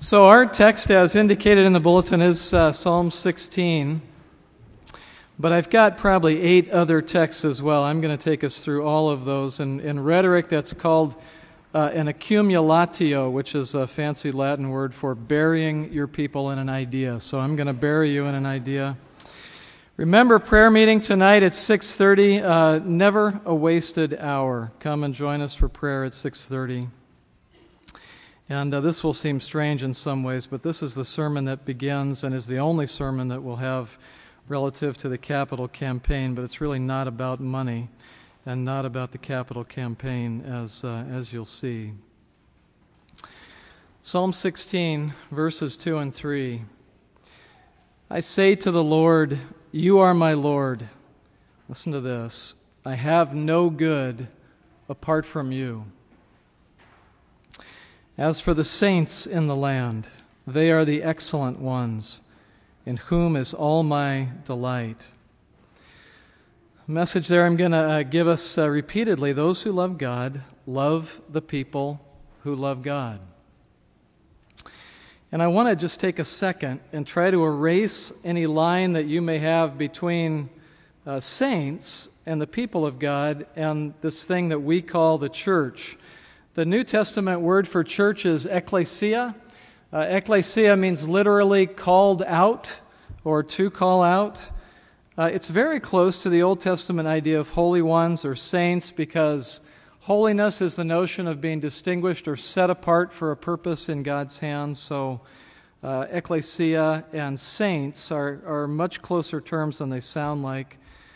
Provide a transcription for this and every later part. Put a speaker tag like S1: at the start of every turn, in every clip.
S1: So our text, as indicated in the bulletin, is Psalm 16. But I've got probably 8 other texts as well. I'm going to take us through all of those. In rhetoric, that's called an accumulatio, which is a fancy Latin word for burying your people in an idea. So I'm going to bury you in an idea. Remember, prayer meeting tonight at 6:30. Never a wasted hour. Come and join us for prayer at 6:30. And this will seem strange in some ways, but this is the sermon that begins and is the only sermon that we'll have relative to the capital campaign, but it's really not about money and not about the capital campaign, as you'll see. Psalm 16, verses 2 and 3. I say to the Lord, you are my Lord. Listen to this. I have no good apart from you. As for the saints in the land, they are the excellent ones, in whom is all my delight. Message there I'm going to give us repeatedly. Those who love God love the people who love God. And I want to just take a second and try to erase any line that you may have between saints and the people of God and this thing that we call the church. The New Testament word for church is ekklesia. Ekklesia means literally called out or to call out. It's very close to the Old Testament idea of holy ones or saints, because holiness is the notion of being distinguished or set apart for a purpose in God's hands. So ekklesia and saints are much closer terms than they sound like.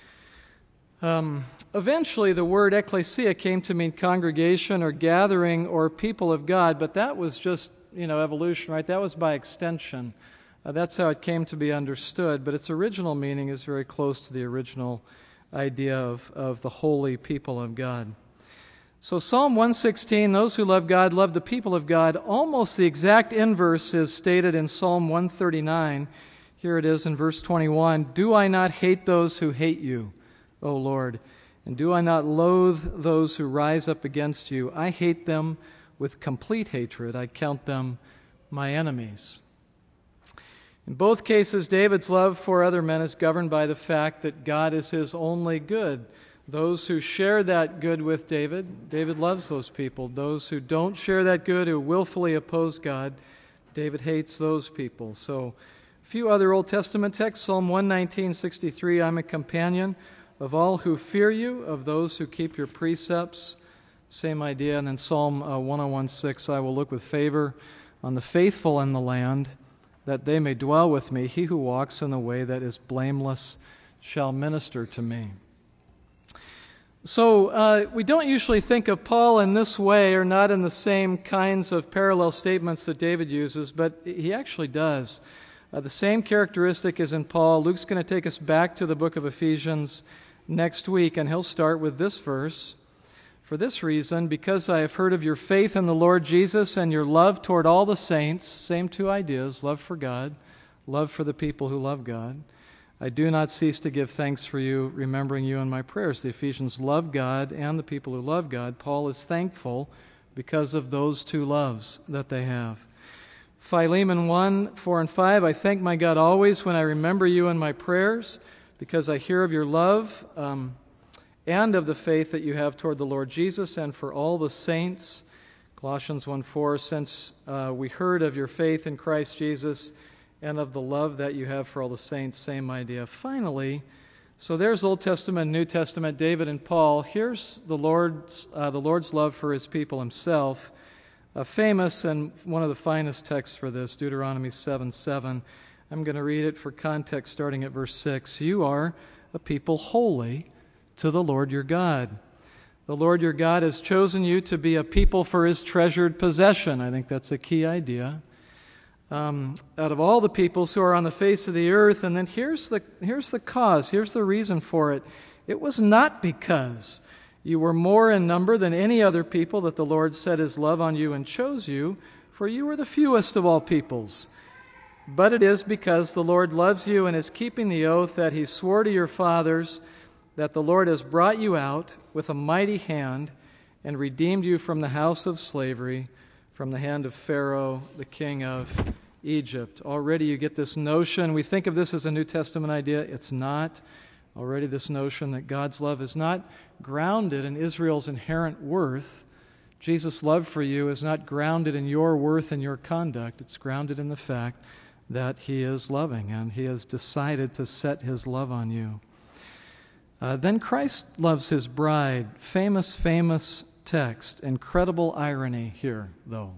S1: Eventually, the word ekklesia came to mean congregation or gathering or people of God, but that was just, evolution, right? That was by extension. That's how it came to be understood, but its original meaning is very close to the original idea of the holy people of God. So Psalm 116, those who love God love the people of God. Almost the exact inverse is stated in Psalm 139. Here it is in verse 21. Do I not hate those who hate you, O Lord? And do I not loathe those who rise up against you? I hate them with complete hatred. I count them my enemies. In both cases, David's love for other men is governed by the fact that God is his only good. Those who share that good with David, David loves those people. Those who don't share that good, who willfully oppose God, David hates those people. So a few other Old Testament texts, Psalm 119:63, I'm a companion of all who fear you, of those who keep your precepts. Same idea. And then Psalm 101:6, I will look with favor on the faithful in the land, that they may dwell with me. He who walks in the way that is blameless shall minister to me. So we don't usually think of Paul in this way, or not in the same kinds of parallel statements that David uses, but he actually does. The same characteristic is in Paul. Luke's going to take us back to the book of Ephesians next week, and he'll start with this verse. For this reason, because I have heard of your faith in the Lord Jesus and your love toward all the saints, same two ideas, love for God, love for the people who love God, I do not cease to give thanks for you, remembering you in my prayers. The Ephesians love God and the people who love God. Paul is thankful because of those two loves that they have. Philemon 1:4-5, I thank my God always when I remember you in my prayers, because I hear of your love and of the faith that you have toward the Lord Jesus and for all the saints. Colossians 1:4, since we heard of your faith in Christ Jesus and of the love that you have for all the saints, same idea. Finally, so there's Old Testament, New Testament, David and Paul. Here's the Lord's love for his people himself. Famous and one of the finest texts for this, Deuteronomy 7:7. I'm going to read it for context starting at verse 6. You are a people holy to the Lord your God. The Lord your God has chosen you to be a people for his treasured possession. I think that's a key idea. Out of all the peoples who are on the face of the earth, and then here's the cause, here's the reason for it. It was not because you were more in number than any other people that the Lord set his love on you and chose you, for you were the fewest of all peoples. But it is because the Lord loves you and is keeping the oath that he swore to your fathers, that the Lord has brought you out with a mighty hand and redeemed you from the house of slavery, from the hand of Pharaoh, the king of Egypt. Already you get this notion. We think of this as a New Testament idea. It's not. Already this notion that God's love is not grounded in Israel's inherent worth. Jesus' love for you is not grounded in your worth and your conduct. It's grounded in the fact that He is loving, and He has decided to set His love on you. Then Christ loves His bride. Famous text. Incredible irony here, though.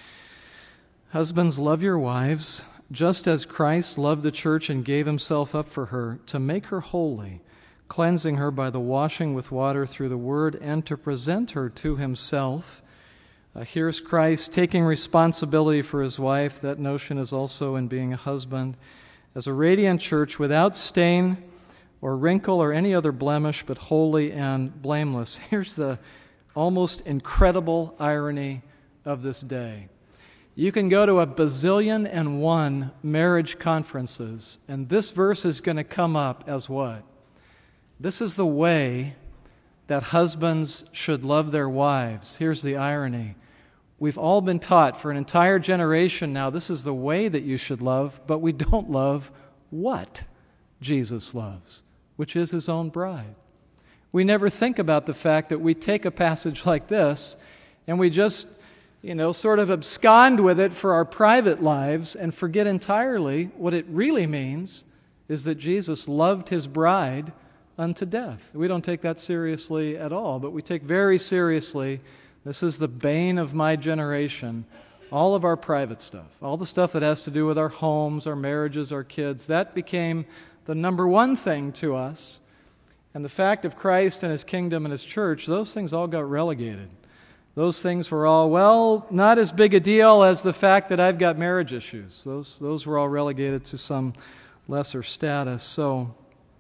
S1: Husbands, love your wives, just as Christ loved the church and gave Himself up for her, to make her holy, cleansing her by the washing with water through the Word, and to present her to Himself. Here's Christ taking responsibility for His wife. That notion is also in being a husband. As a radiant church, without stain or wrinkle or any other blemish, but holy and blameless. Here's the almost incredible irony of this day. You can go to 1,000,000,001 marriage conferences, and this verse is going to come up as what? This is the way that husbands should love their wives. Here's the irony. We've all been taught for an entire generation now, this is the way that you should love, but we don't love what Jesus loves, which is His own bride. We never think about the fact that we take a passage like this and we just, sort of abscond with it for our private lives and forget entirely what it really means is that Jesus loved His bride unto death. We don't take that seriously at all, but we take very seriously, this is the bane of my generation, all of our private stuff, all the stuff that has to do with our homes, our marriages, our kids. That became the number one thing to us. And the fact of Christ and His kingdom and His church, those things all got relegated. Those things were all, not as big a deal as the fact that I've got marriage issues. Those were all relegated to some lesser status. So,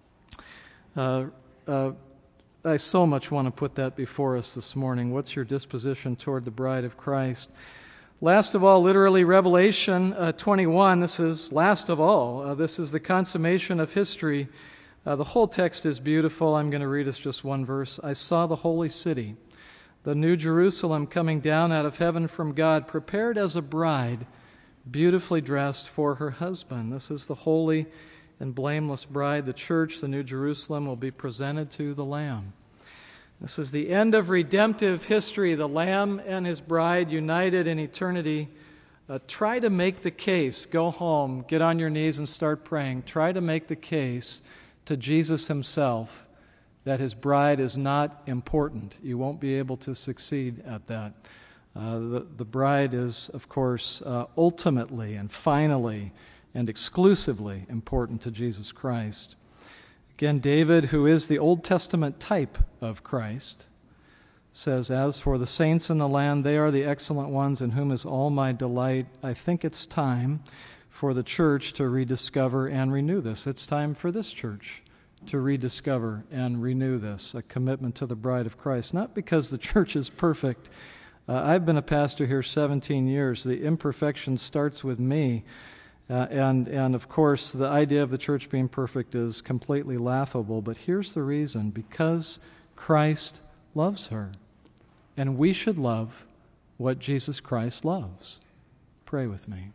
S1: I so much want to put that before us this morning. What's your disposition toward the bride of Christ? Last of all, literally, Revelation 21, this is last of all. This is the consummation of history. The whole text is beautiful. I'm going to read us just one verse. I saw the holy city, the new Jerusalem, coming down out of heaven from God, prepared as a bride, beautifully dressed for her husband. This is the holy and blameless bride. The church, the new Jerusalem, will be presented to the Lamb. This is the end of redemptive history, the Lamb and His bride united in eternity. Try to make the case. Go home, get on your knees and start praying. Try to make the case to Jesus Himself that His bride is not important. You won't be able to succeed at that. The bride is, of course, ultimately and finally and exclusively important to Jesus Christ. Again, David, who is the Old Testament type of Christ, says, as for the saints in the land, they are the excellent ones in whom is all my delight. I think it's time for the church to rediscover and renew this. It's time for this church to rediscover and renew this, a commitment to the bride of Christ. Not because the church is perfect. I've been a pastor here 17 years. The imperfection starts with me. And of course, the idea of the church being perfect is completely laughable. But here's the reason. Because Christ loves her. And we should love what Jesus Christ loves. Pray with me.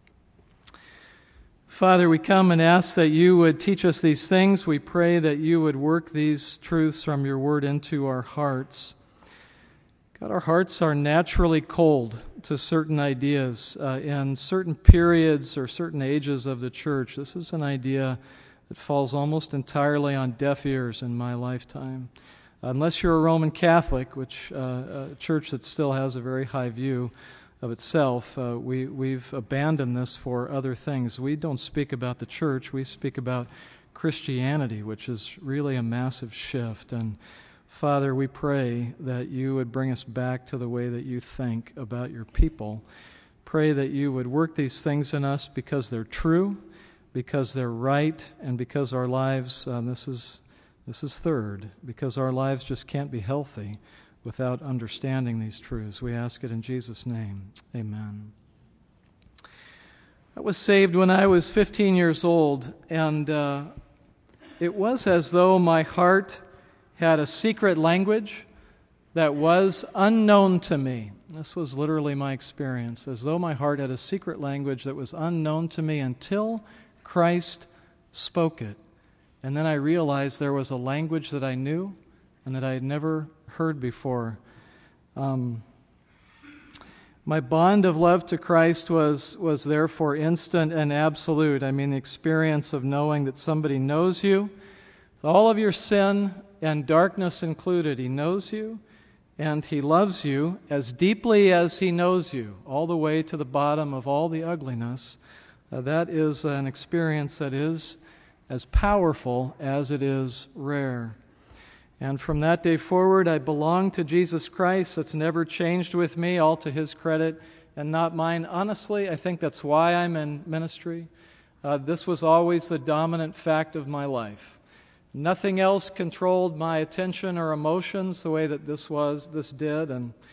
S1: Father, we come and ask that You would teach us these things. We pray that You would work these truths from Your word into our hearts. God, our hearts are naturally cold to certain ideas in certain periods or certain ages of the church. This is an idea that falls almost entirely on deaf ears in my lifetime. Unless you're a Roman Catholic, which a church that still has a very high view of itself, we've abandoned this for other things. We don't speak about the church. We speak about Christianity, which is really a massive shift. And Father, we pray that You would bring us back to the way that You think about Your people. Pray that You would work these things in us because they're true, because they're right, and because our lives, this is third, because our lives just can't be healthy without understanding these truths. We ask it in Jesus' name. Amen. I was saved when I was 15 years old, and it was as though my heart had a secret language that was unknown to me. This was literally my experience, as though my heart had a secret language that was unknown to me until Christ spoke it. And then I realized there was a language that I knew and that I had never heard before. My bond of love to Christ was therefore instant and absolute. I mean, the experience of knowing that somebody knows you, with all of your sin and darkness included. He knows you, and He loves you as deeply as He knows you, all the way to the bottom of all the ugliness. That is an experience that is as powerful as it is rare. And from that day forward, I belong to Jesus Christ. That's never changed with me, all to His credit and not mine. Honestly, I think that's why I'm in ministry. This was always the dominant fact of my life. Nothing else controlled my attention or emotions the way that this did,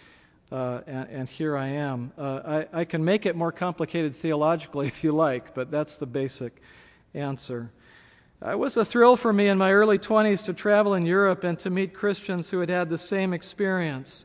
S1: and here I am. I can make it more complicated theologically if you like, but that's the basic answer. It was a thrill for me in my early 20s to travel in Europe and to meet Christians who had had the same experience.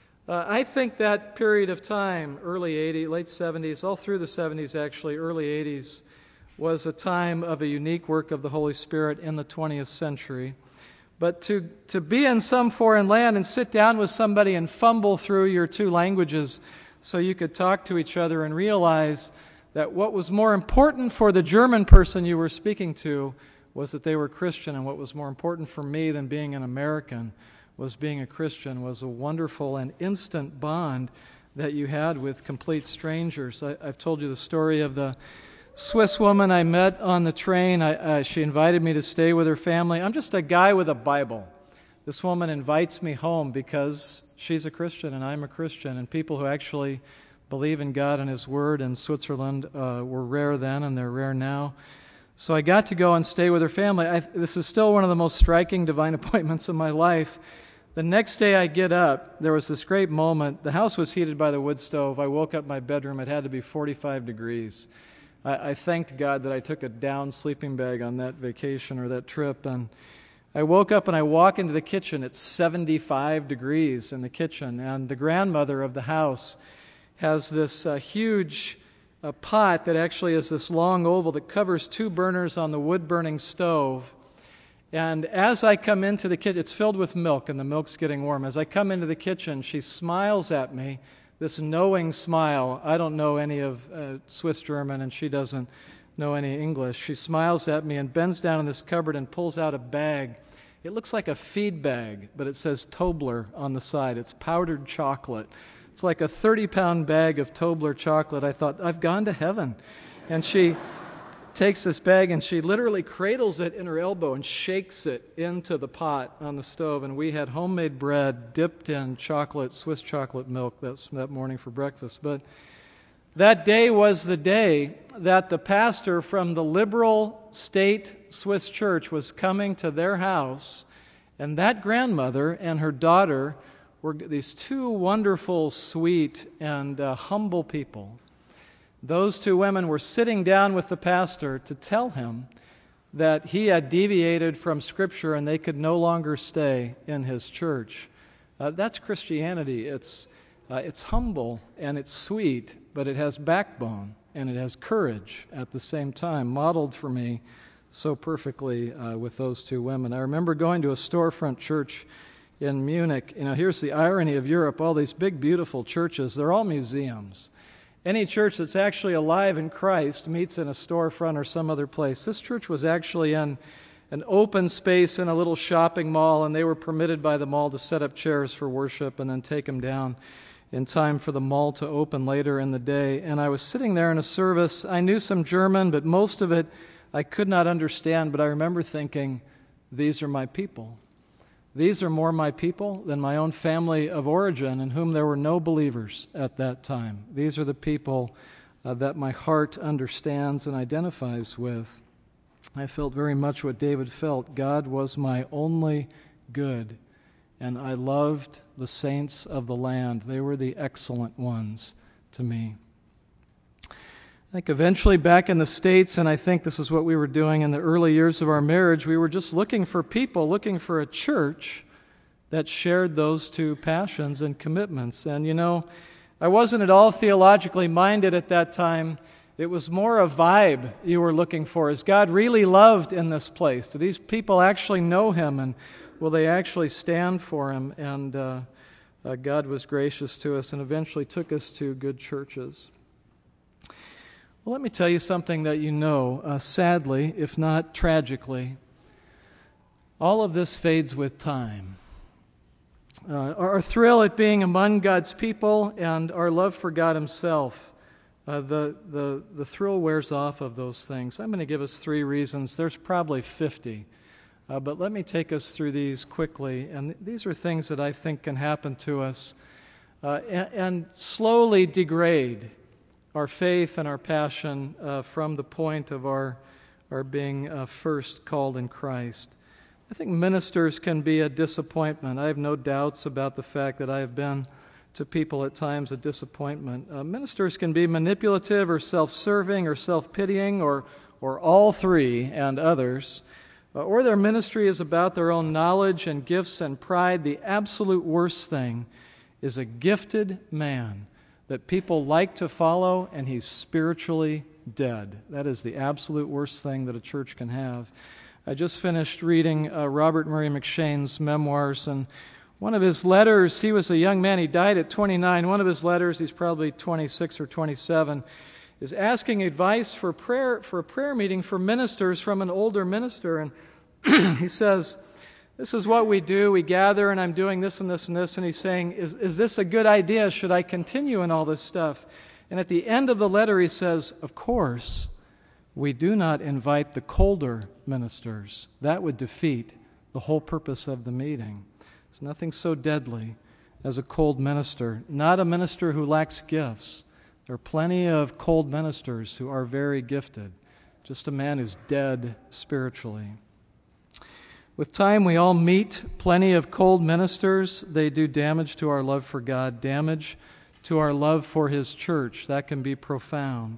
S1: I think that period of time, early 80s, late 70s, all through the 70s actually, early 80s, was a time of a unique work of the Holy Spirit in the 20th century. But to be in some foreign land and sit down with somebody and fumble through your two languages so you could talk to each other and realize that what was more important for the German person you were speaking to was that they were Christian, and what was more important for me than being an American was being a Christian, was a wonderful and instant bond that you had with complete strangers. I've told you the story of the Swiss woman I met on the train. She invited me to stay with her family. I'm just a guy with a Bible. This woman invites me home because she's a Christian and I'm a Christian, and people who actually believe in God and His Word in Switzerland were rare then and they're rare now. So I got to go and stay with her family. This is still one of the most striking divine appointments of my life. The next day I get up, there was this great moment. The house was heated by the wood stove. I woke up in my bedroom. It had to be 45 degrees. I thanked God that I took a down sleeping bag on that vacation or that trip. And I woke up and I walk into the kitchen. It's 75 degrees in the kitchen. And the grandmother of the house has this huge pot that actually is this long oval that covers 2 burners on the wood-burning stove. And as I come into the kitchen, it's filled with milk, and the milk's getting warm. As I come into the kitchen, she smiles at me, this knowing smile. I don't know any of Swiss German, and she doesn't know any English. She smiles at me and bends down in this cupboard and pulls out a bag. It looks like a feed bag, but it says Tobler on the side. It's powdered chocolate. It's like a 30-pound bag of Tobler chocolate. I thought, I've gone to heaven. And she takes this bag and she literally cradles it in her elbow and shakes it into the pot on the stove. And we had homemade bread dipped in chocolate, Swiss chocolate milk that morning for breakfast. But that day was the day that the pastor from the liberal state Swiss church was coming to their house, and that grandmother and her daughter were these 2 wonderful, sweet, and humble people. Those 2 women were sitting down with the pastor to tell him that he had deviated from Scripture and they could no longer stay in his church. That's Christianity. It's humble and it's sweet, but it has backbone and it has courage at the same time, modeled for me so perfectly with those 2 women. I remember going to a storefront church in Munich. Here's the irony of Europe. All these big, beautiful churches, they're all museums. Any church that's actually alive in Christ meets in a storefront or some other place. This church was actually in an open space in a little shopping mall, and they were permitted by the mall to set up chairs for worship and then take them down in time for the mall to open later in the day. And I was sitting there in a service. I knew some German, but most of it I could not understand. But I remember thinking, these are my people. These are more my people than my own family of origin, in whom there were no believers at that time. These are the people that my heart understands and identifies with. I felt very much what David felt. God was my only good, and I loved the saints of the land. They were the excellent ones to me. I think eventually back in the States, and I think this is what we were doing in the early years of our marriage, we were just looking for people, looking for a church that shared those two passions and commitments. And I wasn't at all theologically minded at that time. It was more a vibe you were looking for. Is God really loved in this place? Do these people actually know Him, and will they actually stand for Him? And God was gracious to us and eventually took us to good churches. Well, let me tell you something that sadly, if not tragically, all of this fades with time. Our thrill at being among God's people and our love for God Himself, the thrill wears off of those things. I'm going to give us 3 reasons. There's probably 50, but let me take us through these quickly. And these are things that I think can happen to us and slowly degrade our faith and our passion from the point of our being first called in Christ. I think ministers can be a disappointment. I have no doubts about the fact that I have been to people at times a disappointment. Ministers can be manipulative or self-serving or self-pitying or all 3 and others. Or their ministry is about their own knowledge and gifts and pride. The absolute worst thing is a gifted man that people like to follow, and he's spiritually dead. That is the absolute worst thing that a church can have. I just finished reading Robert Murray McShane's memoirs, and one of his letters, he was a young man, he died at 29. One of his letters, he's probably 26 or 27, is asking advice for a prayer meeting for ministers from an older minister. And he says, this is what we do. We gather, and I'm doing this and this and this. And he's saying, is this a good idea? Should I continue in all this stuff? And at the end of the letter, he says, of course, we do not invite the colder ministers. That would defeat the whole purpose of the meeting. There's nothing so deadly as a cold minister, not a minister who lacks gifts. There are plenty of cold ministers who are very gifted, just a man who's dead spiritually. With time, we all meet plenty of cold ministers. They do damage to our love for God, damage to our love for His church. That can be profound.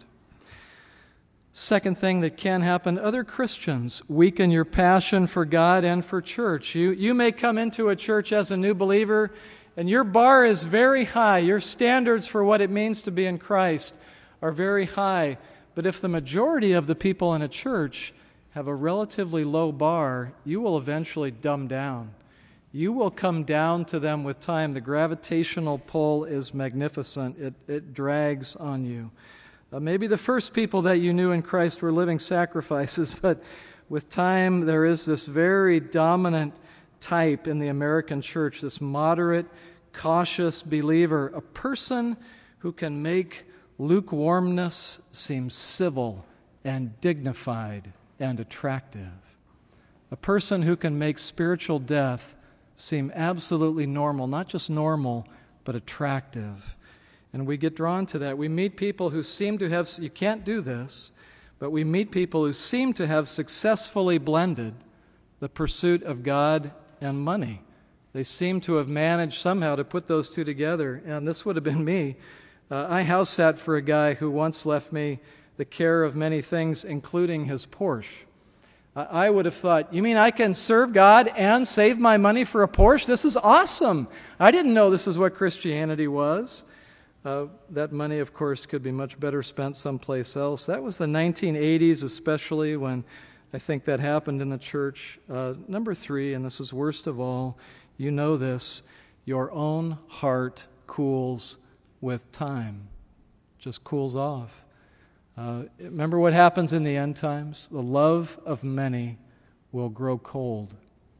S1: Second thing that can happen, other Christians weaken your passion for God and for church. You may come into a church as a new believer, and your bar is very high. Your standards for what it means to be in Christ are very high. But if the majority of the people in a church have a relatively low bar, you will eventually dumb down. You will come down to them with time. The gravitational pull is magnificent. It drags on you. Maybe the first people that you knew in Christ were living sacrifices, but with time there is this very dominant type in the American church, this moderate, cautious believer, a person who can make lukewarmness seem civil and dignified and attractive. A person who can make spiritual death seem absolutely normal, not just normal, but attractive. And we get drawn to that. We meet people who seem to have, you can't do this, but we meet people who seem to have successfully blended the pursuit of God and money. They seem to have managed somehow to put those two together, and this would have been me. I house sat for a guy who once left me the care of many things, including his Porsche. I would have thought, you mean I can serve God and save my money for a Porsche? This is awesome. I didn't know this is what Christianity was. That money, of course, could be much better spent someplace else. That was the 1980s, especially, when I think that happened in the church. Number 3, and this is worst of all, you know this, your own heart cools with time. Just cools off. Remember what happens in the end times? The love of many will grow cold.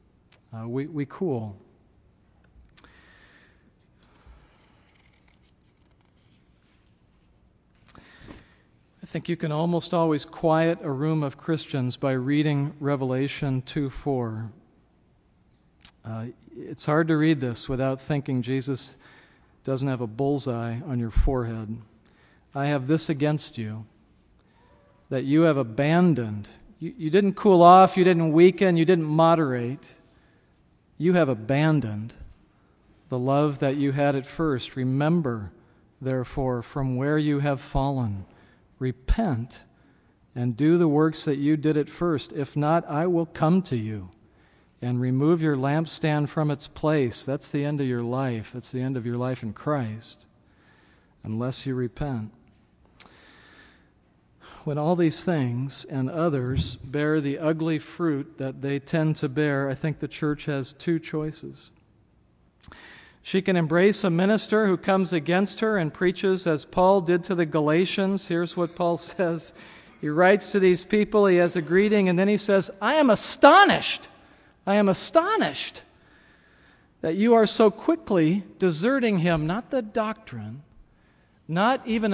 S1: We cool. I think you can almost always quiet a room of Christians by reading Revelation 2:4. It's hard to read this without thinking Jesus doesn't have a bullseye on your forehead. I have this against you, that you have abandoned. You didn't cool off, you didn't weaken, you didn't moderate. You have abandoned the love that you had at first. Remember, therefore, from where you have fallen. Repent and do the works that you did at first. If not, I will come to you and remove your lampstand from its place, that's the end of your life. That's the end of your life in Christ, unless you repent. When all these things and others bear the ugly fruit that they tend to bear, I think the church has two choices. She can embrace a minister who comes against her and preaches as Paul did to the Galatians. Here's what Paul says. He writes to these people, he has a greeting, and then he says, I am astonished that you are so quickly deserting him, not the doctrine, not even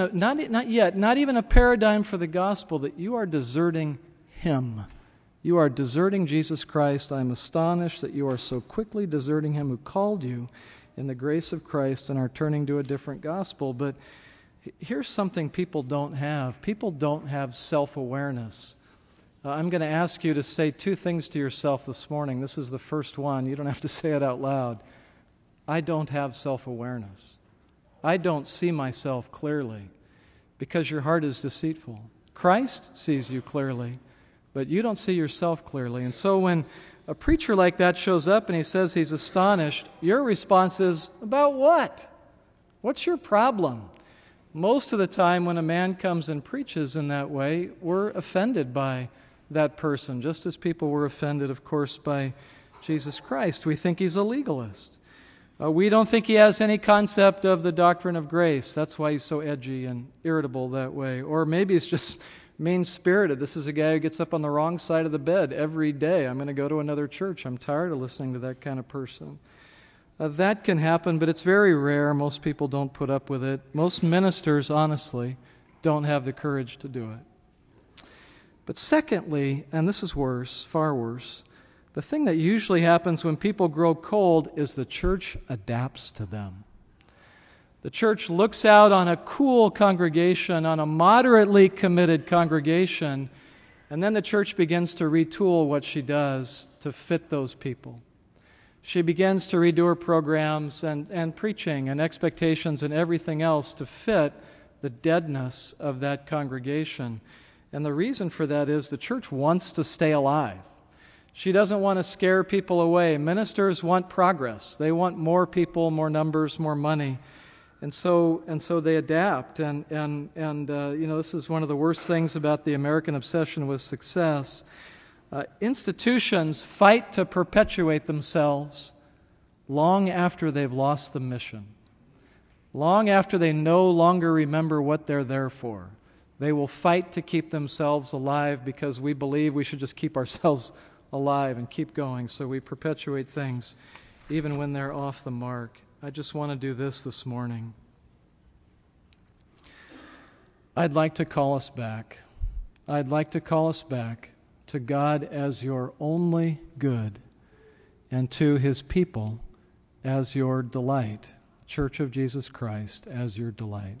S1: a paradigm for the gospel, that you are deserting him. You are deserting Jesus Christ. I am astonished that you are so quickly deserting him who called you in the grace of Christ and are turning to a different gospel. But here's something people don't have. People don't have self-awareness. I'm going to ask you to say two things to yourself this morning. This is the first one. You don't have to say it out loud. I don't have self-awareness. I don't see myself clearly, because your heart is deceitful. Christ sees you clearly, but you don't see yourself clearly. And so when a preacher like that shows up and he says he's astonished, your response is, about what? What's your problem? Most of the time when a man comes and preaches in that way, we're offended by that person, just as people were offended, of course, by Jesus Christ. We think he's a legalist. We don't think he has any concept of the doctrine of grace. That's why he's so edgy and irritable that way. Or maybe he's just mean-spirited. This is a guy who gets up on the wrong side of the bed every day. I'm going to go to another church. I'm tired of listening to that kind of person. That can happen, but it's very rare. Most people don't put up with it. Most ministers, honestly, don't have the courage to do it. But secondly, and this is worse, far worse, the thing that usually happens when people grow cold is the church adapts to them. The church looks out on a cool congregation, on a moderately committed congregation, and then the church begins to retool what she does to fit those people. She begins to redo her programs and preaching and expectations and everything else to fit the deadness of that congregation. And the reason for that is the church wants to stay alive. She doesn't want to scare people away. Ministers want progress. They want more people, more numbers, more money. And so they adapt. And this is one of the worst things about the American obsession with success. Institutions fight to perpetuate themselves long after they've lost the mission, long after they no longer remember what they're there for. They will fight to keep themselves alive because we believe we should just keep ourselves alive and keep going. So we perpetuate things even when they're off the mark. I just want to do this morning. I'd like to call us back. I'd like to call us back to God as your only good and to his people as your delight, Church of Jesus Christ as your delight.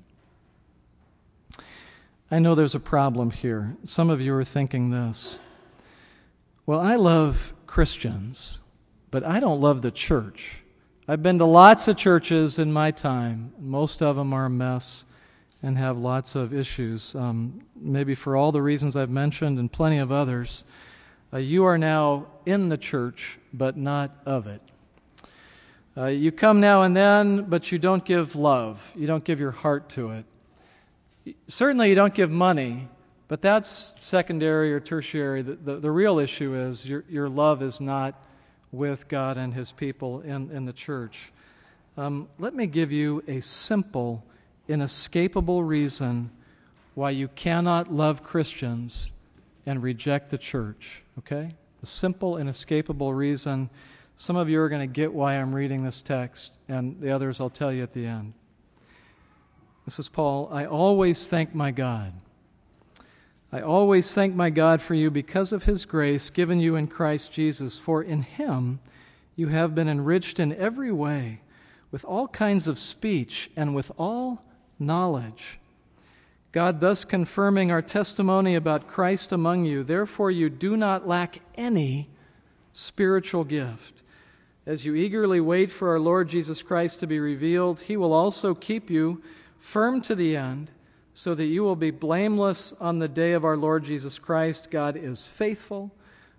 S1: I know there's a problem here. Some of you are thinking this. Well, I love Christians, but I don't love the church. I've been to lots of churches in my time. Most of them are a mess and have lots of issues, maybe for all the reasons I've mentioned and plenty of others. You are now in the church, but not of it. You come now and then, but you don't give love. You don't give your heart to it. Certainly you don't give money, but that's secondary or tertiary. The real issue is your love is not with God and his people in the church. Let me give you a simple, inescapable reason why you cannot love Christians and reject the church, okay? A simple, inescapable reason. Some of you are going to get why I'm reading this text, and the others I'll tell you at the end. This is Paul. I always thank my God. I always thank my God for you because of his grace given you in Christ Jesus, for in him you have been enriched in every way with all kinds of speech and with all knowledge. God thus confirming our testimony about Christ among you, therefore you do not lack any spiritual gift. As you eagerly wait for our Lord Jesus Christ to be revealed, he will also keep you firm to the end, so that you will be blameless on the day of our Lord Jesus Christ. God is faithful,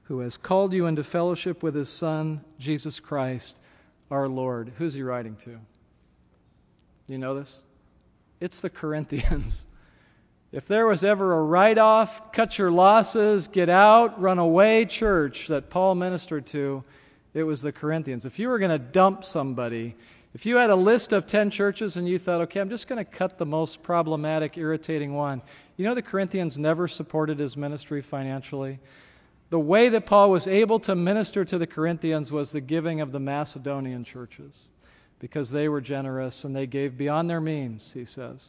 S1: who has called you into fellowship with his Son, Jesus Christ, our Lord. Who's he writing to? You know this? It's the Corinthians. If there was ever a write-off, cut your losses, get out, run away church that Paul ministered to, it was the Corinthians. If you were going to dump somebody, if you had a list of 10 churches and you thought, okay, I'm just going to cut the most problematic, irritating one, you know the Corinthians never supported his ministry financially? The way that Paul was able to minister to the Corinthians was the giving of the Macedonian churches, because they were generous and they gave beyond their means, he says.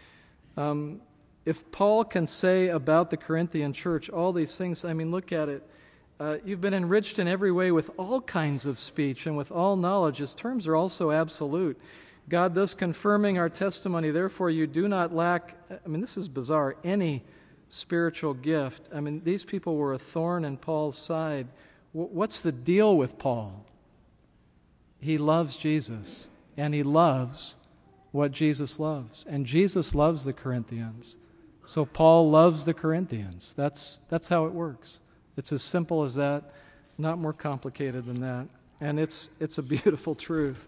S1: If Paul can say about the Corinthian church all these things, I mean, look at it. You've been enriched in every way with all kinds of speech and with all knowledge. His terms are also absolute. God thus confirming our testimony, therefore you do not lack, I mean, this is bizarre, any spiritual gift. I mean, these people were a thorn in Paul's side. What's the deal with Paul? He loves Jesus, and he loves what Jesus loves. And Jesus loves the Corinthians. So Paul loves the Corinthians. That's how it works. It's as simple as that, not more complicated than that. And it's a beautiful truth.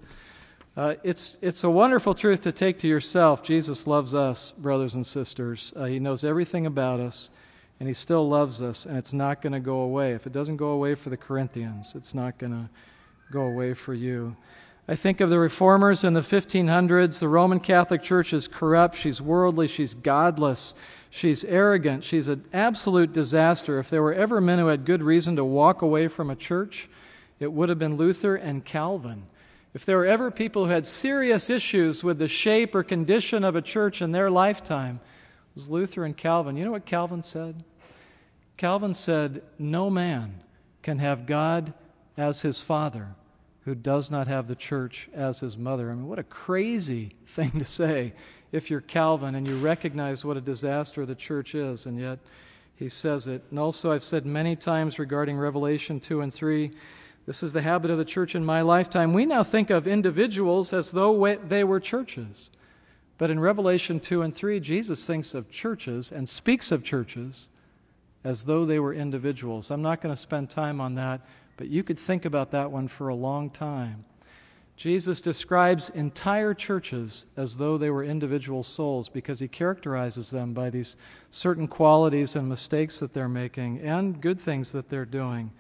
S1: It's a wonderful truth to take to yourself. Jesus loves us, brothers and sisters. He knows everything about us, and he still loves us, and it's not going to go away. If it doesn't go away for the Corinthians, it's not going to go away for you. I think of the Reformers in the 1500s. The Roman Catholic Church is corrupt. She's worldly. She's godless. She's arrogant. She's an absolute disaster. If there were ever men who had good reason to walk away from a church, it would have been Luther and Calvin. If there were ever people who had serious issues with the shape or condition of a church in their lifetime, it was Luther and Calvin. You know what Calvin said? Calvin said, no man can have God as his father who does not have the church as his mother. I mean, what a crazy thing to say if you're Calvin and you recognize what a disaster the church is, and yet he says it. And also I've said many times regarding Revelation 2 and 3, this is the habit of the church in my lifetime. We now think of individuals as though they were churches. But in Revelation 2 and 3, Jesus thinks of churches and speaks of churches as though they were individuals. I'm not going to spend time on that, but you could think about that one for a long time. Jesus describes entire churches as though they were individual souls because he characterizes them by these certain qualities and mistakes that they're making and good things that they're doing.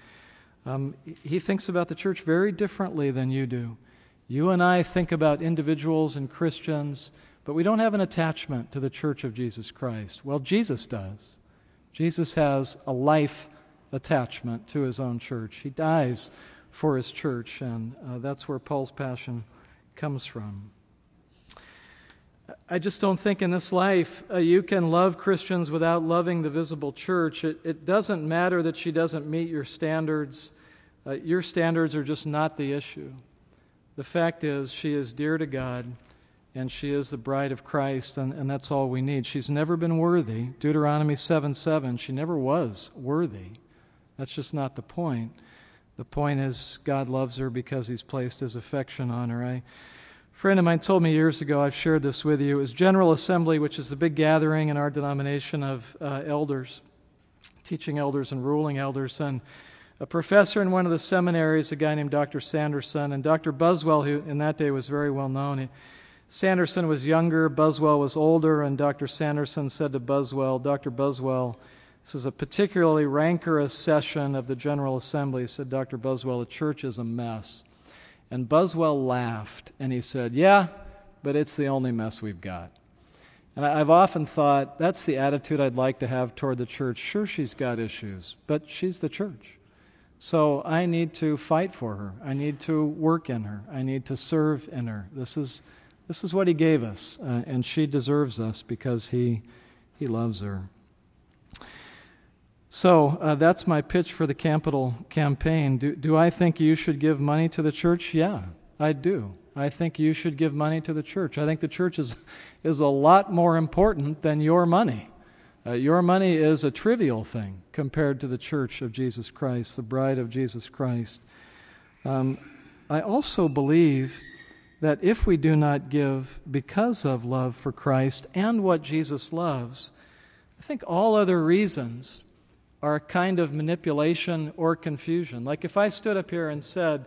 S1: He thinks about the church very differently than you do. You and I think about individuals and Christians, but we don't have an attachment to the church of Jesus Christ. Well, Jesus does. Jesus has a life attachment to his own church. He dies for his church, and that's where Paul's passion comes from. I just don't think in this life you can love Christians without loving the visible church. It doesn't matter that she doesn't meet your standards. Your standards are just not the issue. The fact is, she is dear to God, and she is the bride of Christ, and that's all we need. She's never been worthy. Deuteronomy 7:7, she never was worthy. That's just not the point. The point is God loves her because he's placed his affection on her. A friend of mine told me years ago, I've shared this with you, it was General Assembly, which is the big gathering in our denomination of elders, teaching elders and ruling elders, and a professor in one of the seminaries, a guy named Dr. Sanderson, and Dr. Buswell, who in that day was very well known. Sanderson was younger, Buswell was older, and Dr. Sanderson said to Buswell, Dr. Buswell, this is a particularly rancorous session of the General Assembly. He said, Dr. Buswell, the church is a mess. And Buswell laughed, and he said, yeah, but it's the only mess we've got. And I've often thought, that's the attitude I'd like to have toward the church. Sure, she's got issues, but she's the church. So I need to fight for her. I need to work in her. I need to serve in her. This is what he gave us, and she deserves us because he loves her. So that's my pitch for the capital campaign. Do I think you should give money to the church? Yeah, I do. I think you should give money to the church. I think the church is a lot more important than your money. Your money is a trivial thing compared to the church of Jesus Christ, the bride of Jesus Christ. I also believe that if we do not give because of love for Christ and what Jesus loves, I think all other reasons are a kind of manipulation or confusion. Like if I stood up here and said,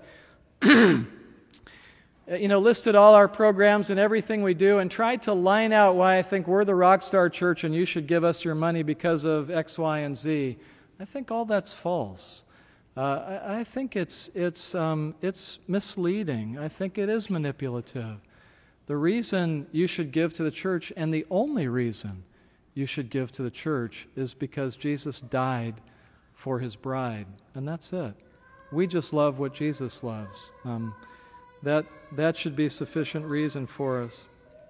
S1: listed all our programs and everything we do and tried to line out why I think we're the rock star church and you should give us your money because of X, Y, and Z, I think all that's false. I think it's misleading. I think it is manipulative. The reason you should give to the church, and the only reason you should give to the church, is because Jesus died for his bride, and that's it. We just love what Jesus loves. That should be sufficient reason for us.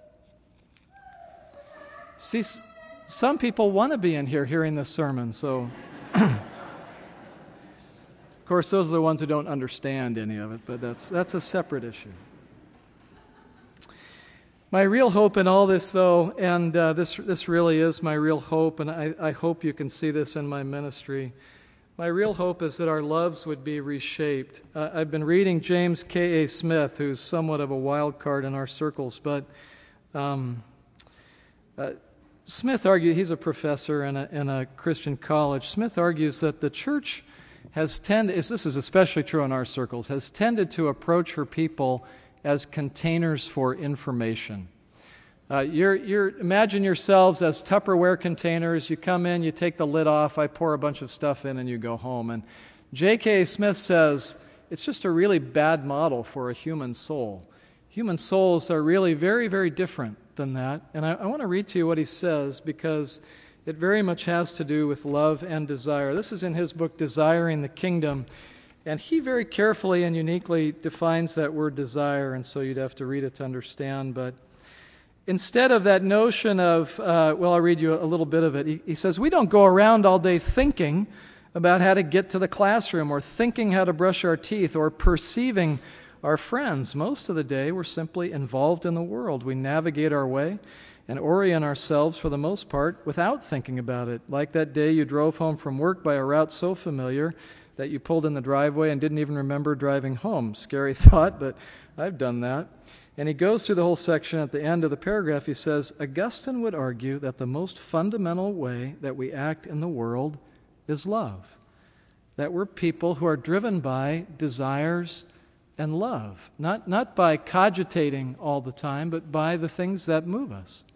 S1: See, some people want to be in here hearing this sermon, so of course those are the ones who don't understand any of it, but that's a separate issue. My real hope in all this, though, and this really is my real hope, and I hope you can see this in my ministry. My real hope is that our loves would be reshaped. I've been reading James K.A. Smith, who's somewhat of a wild card in our circles, but Smith argued, he's a professor in a Christian college. Smith argues that the church has tended, this is especially true in our circles, has tended to approach her people as containers for information. Imagine yourselves as Tupperware containers. You come in, you take the lid off, I pour a bunch of stuff in, and you go home. And J.K. Smith says it's just a really bad model for a human soul. Human souls are really very, very different than that. And I want to read to you what he says because it very much has to do with love and desire. This is in his book, Desiring the Kingdom. And he very carefully and uniquely defines that word desire, and so you'd have to read it to understand. But instead of that notion of, I'll read you a little bit of it. He says, we don't go around all day thinking about how to get to the classroom or thinking how to brush our teeth or perceiving our friends. Most of the day, we're simply involved in the world. We navigate our way and orient ourselves, for the most part, without thinking about it. Like that day you drove home from work by a route so familiar that you pulled in the driveway and didn't even remember driving home. Scary thought, but I've done that. And he goes through the whole section. At the end of the paragraph, he says, Augustine would argue that the most fundamental way that we act in the world is love. That we're people who are driven by desires and love. Not by cogitating all the time, but by the things that move us.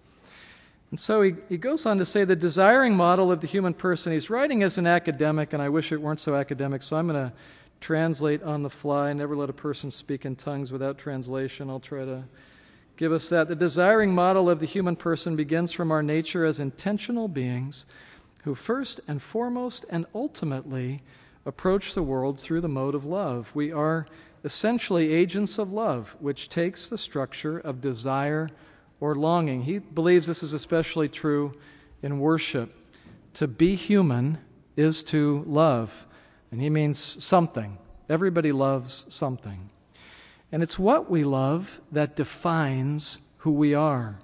S1: And so he goes on to say the desiring model of the human person. He's writing as an academic, and I wish it weren't so academic, so I'm going to translate on the fly. Never let a person speak in tongues without translation. I'll try to give us that. The desiring model of the human person begins from our nature as intentional beings who first and foremost and ultimately approach the world through the mode of love. We are essentially agents of love, which takes the structure of desire or longing. He believes this is especially true in worship. To be human is to love, and he means something. Everybody loves something. And it's what we love that defines who we are.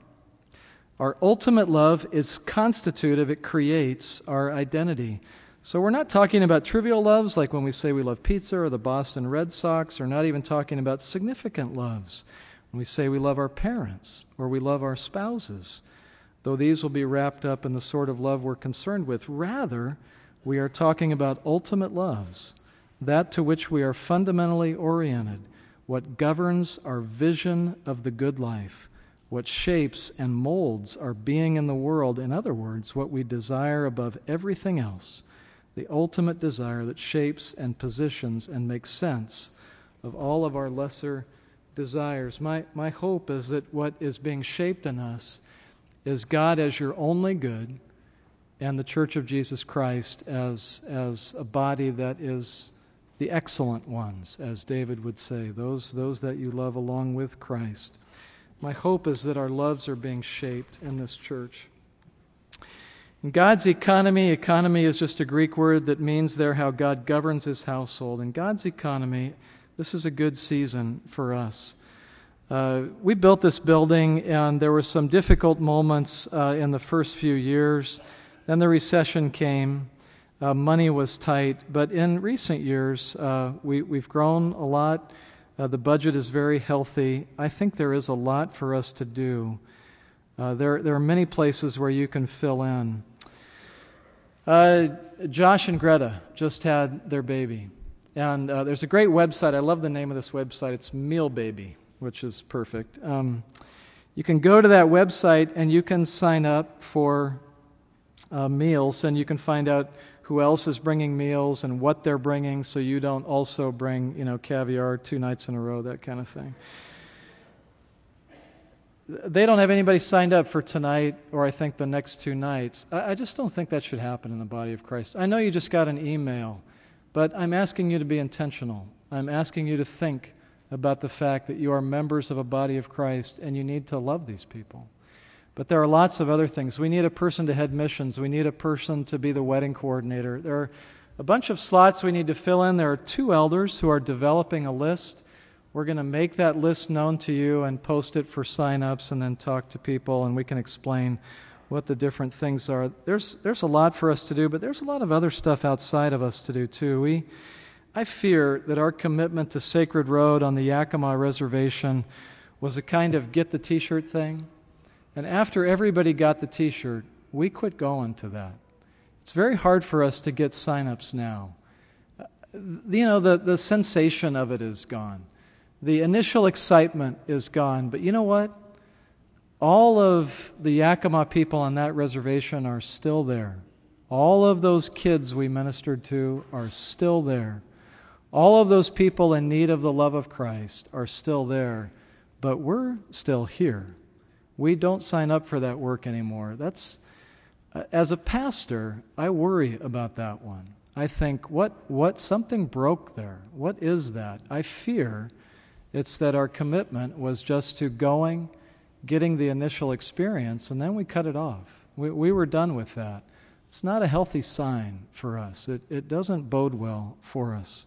S1: Our ultimate love is constitutive, it creates our identity. So we're not talking about trivial loves like when we say we love pizza or the Boston Red Sox, or not even talking about significant loves. When we say we love our parents or we love our spouses, though these will be wrapped up in the sort of love we're concerned with. Rather, we are talking about ultimate loves, that to which we are fundamentally oriented, what governs our vision of the good life, what shapes and molds our being in the world. In other words, what we desire above everything else, the ultimate desire that shapes and positions and makes sense of all of our lesser desires. My hope is that what is being shaped in us is God as your only good and the Church of Jesus Christ as a body that is the excellent ones, as David would say, those that you love along with Christ. My hope is that our loves are being shaped in this church. In God's economy is just a Greek word that means there how God governs his household. In God's economy, this is a good season for us. We built this building, and there were some difficult moments in the first few years. Then the recession came. Money was tight. But in recent years, we've grown a lot. The budget is very healthy. I think there is a lot for us to do. There are many places where you can fill in. Josh and Greta just had their baby. And there's a great website. I love the name of this website. It's Meal Baby, which is perfect. You can go to that website and you can sign up for meals, and you can find out who else is bringing meals and what they're bringing, so you don't also bring, caviar 2 nights in a row, that kind of thing. They don't have anybody signed up for tonight or I think the next 2 nights. I just don't think that should happen in the body of Christ. I know you just got an email, but I'm asking you to be intentional. I'm asking you to think about the fact that you are members of a body of Christ and you need to love these people. But there are lots of other things. We need a person to head missions. We need a person to be the wedding coordinator. There are a bunch of slots we need to fill in. There are 2 elders who are developing a list. We're going to make that list known to you and post it for sign-ups and then talk to people, and we can explain what the different things are. There's a lot for us to do, but there's a lot of other stuff outside of us to do too. I fear that our commitment to Sacred Road on the Yakima Reservation was a kind of get the t-shirt thing. And after everybody got the t-shirt, we quit going to that. It's very hard for us to get sign-ups now. The sensation of it is gone. The initial excitement is gone. But you know what? All of the Yakima people on that reservation are still there. All of those kids we ministered to are still there. All of those people in need of the love of Christ are still there. But we're still here. We don't sign up for that work anymore. As a pastor, I worry about that one. I think, what something broke there. What is that? I fear it's that our commitment was just to going, getting the initial experience, and then we cut it off. We were done with that. It's not a healthy sign for us. It doesn't bode well for us.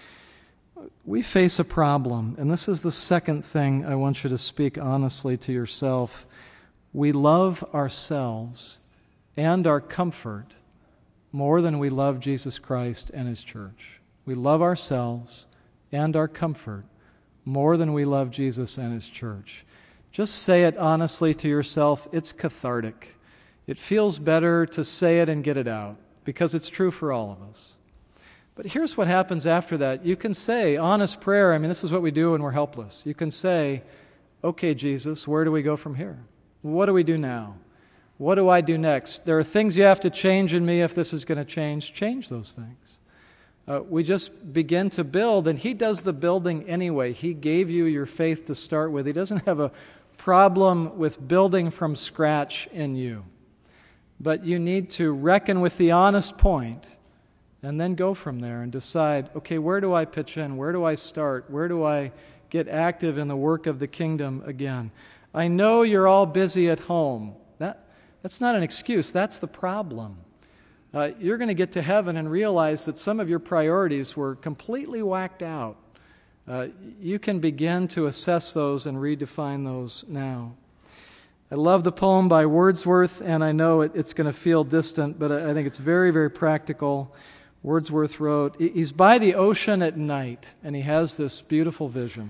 S1: We face a problem, and this is the second thing I want you to speak honestly to yourself. We love ourselves and our comfort more than we love Jesus Christ and His church. We love ourselves and our comfort more than we love Jesus and His church. Just say it honestly to yourself. It's cathartic. It feels better to say it and get it out because it's true for all of us. But here's what happens after that. You can say, honest prayer, this is what we do when we're helpless. You can say, okay, Jesus, where do we go from here? What do we do now? What do I do next? There are things you have to change in me if this is going to change. Change those things. We just begin to build, and He does the building anyway. He gave you your faith to start with. He doesn't have a problem with building from scratch in you. But you need to reckon with the honest point and then go from there and decide, okay, where do I pitch in? Where do I start? Where do I get active in the work of the kingdom again? I know you're all busy at home. That's not an excuse. That's the problem. You're going to get to heaven and realize that some of your priorities were completely whacked out. You can begin to assess those and redefine those now. I love the poem by Wordsworth, and I know it's going to feel distant, but I think it's very, very practical. Wordsworth wrote, he's by the ocean at night, and he has this beautiful vision.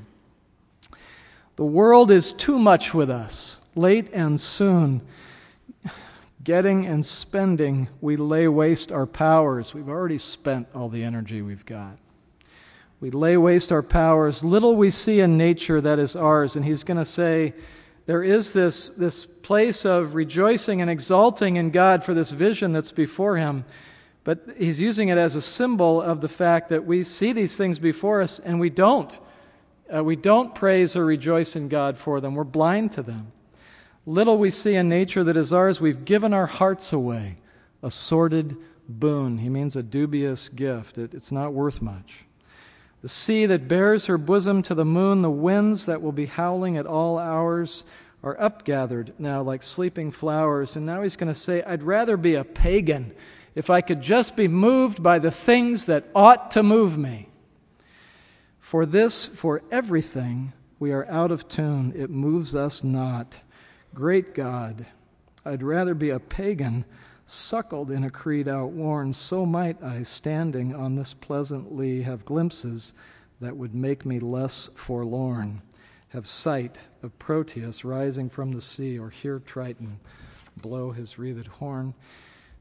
S1: The world is too much with us, late and soon. Getting and spending, we lay waste our powers. We've already spent all the energy we've got. We lay waste our powers. Little we see in nature that is ours. And he's going to say, there is this place of rejoicing and exalting in God for this vision that's before him. But he's using it as a symbol of the fact that we see these things before us and we don't. We don't praise or rejoice in God for them. We're blind to them. Little we see in nature that is ours, we've given our hearts away. A sordid boon. He means a dubious gift. It's not worth much. The sea that bears her bosom to the moon, the winds that will be howling at all hours are upgathered now like sleeping flowers. And now he's going to say, I'd rather be a pagan if I could just be moved by the things that ought to move me. For this, for everything, we are out of tune. It moves us not. Great God, I'd rather be a pagan, suckled in a creed outworn. So might I, standing on this pleasant lea, have glimpses that would make me less forlorn. Have sight of Proteus rising from the sea, or hear Triton blow his wreathed horn.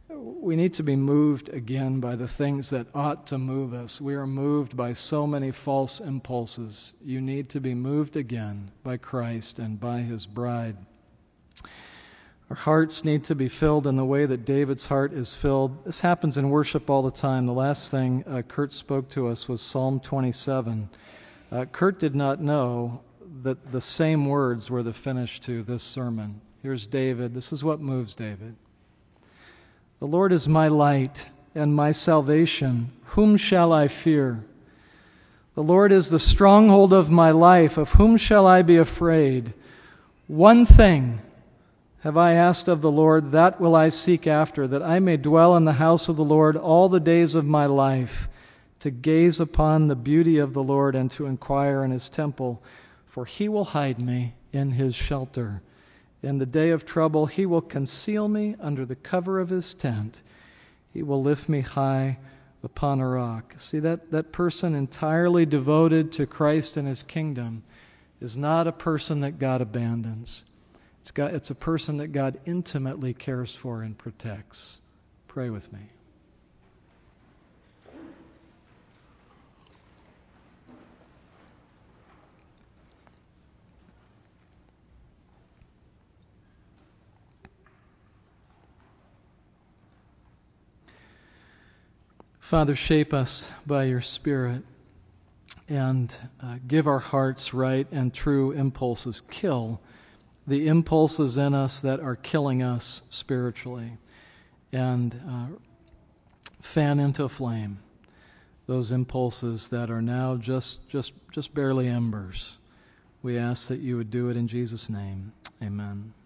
S1: We need to be moved again by the things that ought to move us. We are moved by so many false impulses. You need to be moved again by Christ and by His bride. Our hearts need to be filled in the way that David's heart is filled. This happens in worship all the time. The last thing Kurt spoke to us was Psalm 27. Kurt did not know that the same words were the finish to this sermon. Here's David. This is what moves David. The Lord is my light and my salvation. Whom shall I fear? The Lord is the stronghold of my life. Of whom shall I be afraid? One thing have I asked of the Lord, that will I seek after, that I may dwell in the house of the Lord all the days of my life, to gaze upon the beauty of the Lord and to inquire in His temple. For He will hide me in His shelter. In the day of trouble, He will conceal me under the cover of His tent. He will lift me high upon a rock. See, that person entirely devoted to Christ and His kingdom is not a person that God abandons. It's a person that God intimately cares for and protects. Pray with me. Father, shape us by your Spirit and give our hearts right and true impulses. Kill the impulses in us that are killing us spiritually, and fan into flame those impulses that are now just barely embers. We ask that you would do it in Jesus' name. Amen.